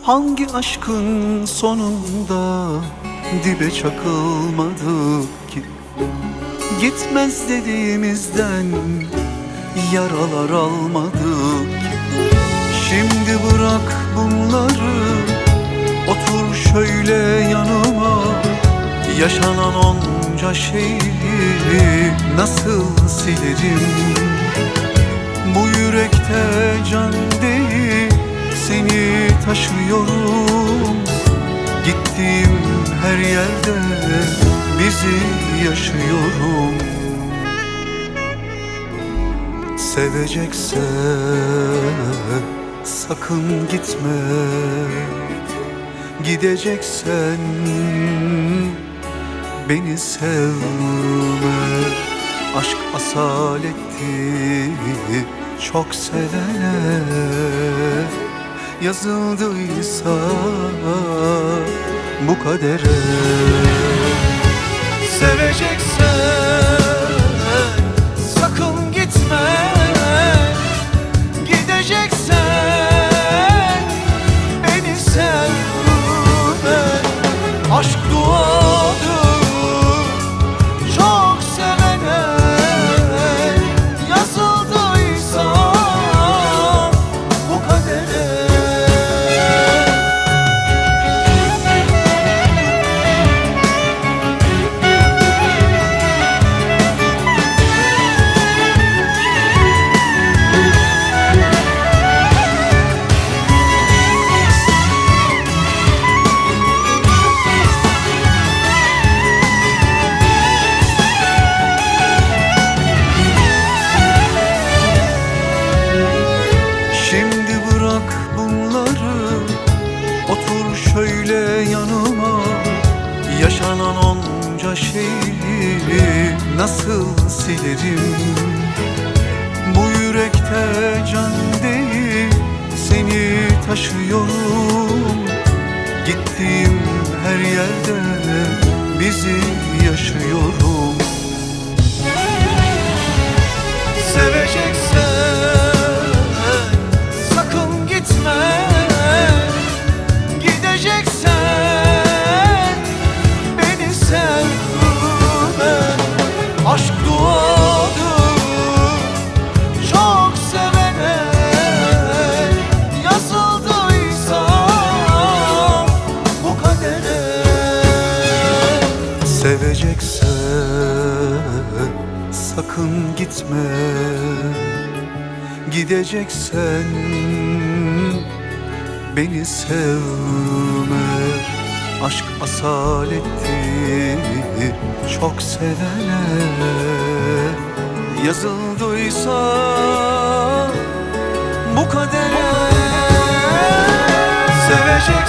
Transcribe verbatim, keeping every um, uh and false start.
Hangi aşkın sonunda dibe çakılmadık ki? Gitmez dediğimizden yaralar almadık ki. Şimdi bırak bunları, otur şöyle yanıma. Yaşanan onca şeyi nasıl silerim? Bu yürekte can değil, seni taşıyorum. Gittiğim her yerde bizi yaşıyorum. Seveceksen sakın gitme, gideceksen beni sevme. Aşk asaletti, çok sevene yazıldıysa bu kadere. Seveceksen sakın gitme, gideceksen beni sevme. Aşk duadır, çok sevene yazıldıysa bu kadere. Otur şöyle yanıma. Yaşanan onca şeyi nasıl silerim? Bu yürekte can değil, seni taşıyorum. Gittiğim her yerde bizi yaşıyorum. Seveceksen sakın gitme, gideceksen beni sevme. Aşk duadır, çok sevene yazıldıysa bu kadere. Seveceksen sakın gitme, gideceksen beni sevme. Aşk asaletti, çok sevene yazıldıysa bu kadere. Seveceksin